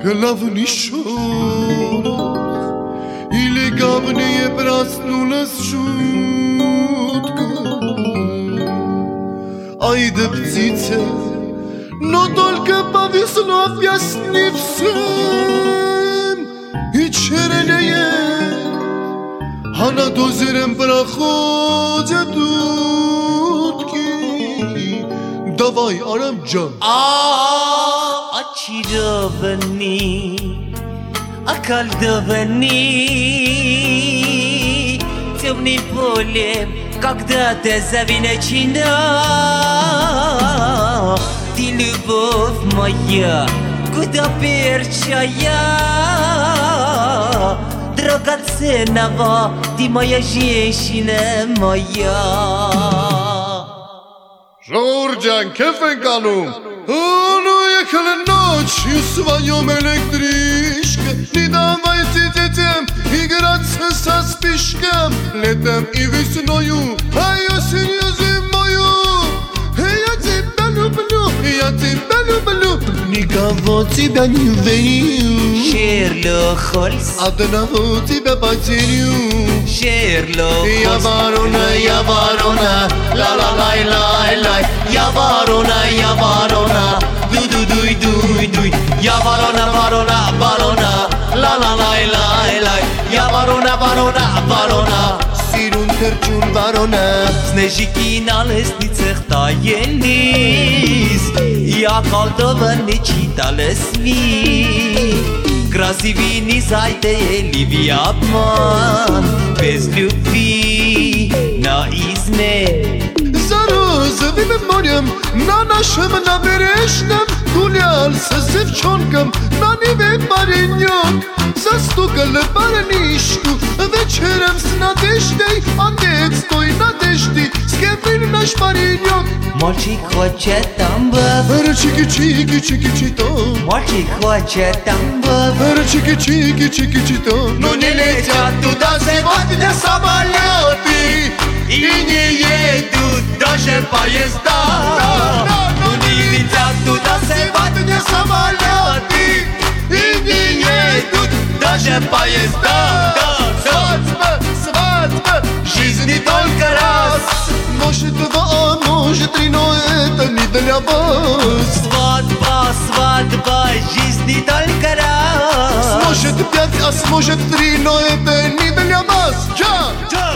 Главный шорох, или говнее проснулась шутка. Ай да птица, но только повезло объясни всем. И чернее, а над озером проходят утки. Давай, Арамджан. Очарованы, околдованы темным полем, когда-то завинчена. Ты любовь моя, куда перчая, драгоценного, ты моя женщина моя. Жорджан, кефенкану. Ну ехала ночью в своем электричке. Не давайте детям играться со спичком. Летом и весною, а осенью зимою. Я тебя люблю, я тебя люблю. Никого тебя не верю. Шерлок Холмс, одного тебя потерю. Шерлок Холмс. Я ворона, ла-ла-лай-лай-лай. Я ворона, дуй-дуй-дуй-дуй. Я ворона, ла-ла-лай-лай-лай. Я ворона, сирун терчун ворона. Снежики на лестницах таялись, и околдованы читали сны. Красивые не затеяли в обман, без любви на измене. За розовым морем на нашем набережном гулялся с девчонком на Неве паренек. Застукал парнишку вечером с надеждой, а нет с той надежды, с кем был наш паренек. Мальчик хочет там быть, чики-чики-чики-чито. мальчик хочет там быть, чики-чики-чики-чито. Но не летят туда сегодня самолеты, и не едут даже поезда. Ну не летят туда сегодня самолеты, и не едут даже поезда. Свадьба, жизни только раз. Может два, а может три, но это не для вас. Свадьба, жизни только раз. Сможет пять, а сможет три, но это не для вас.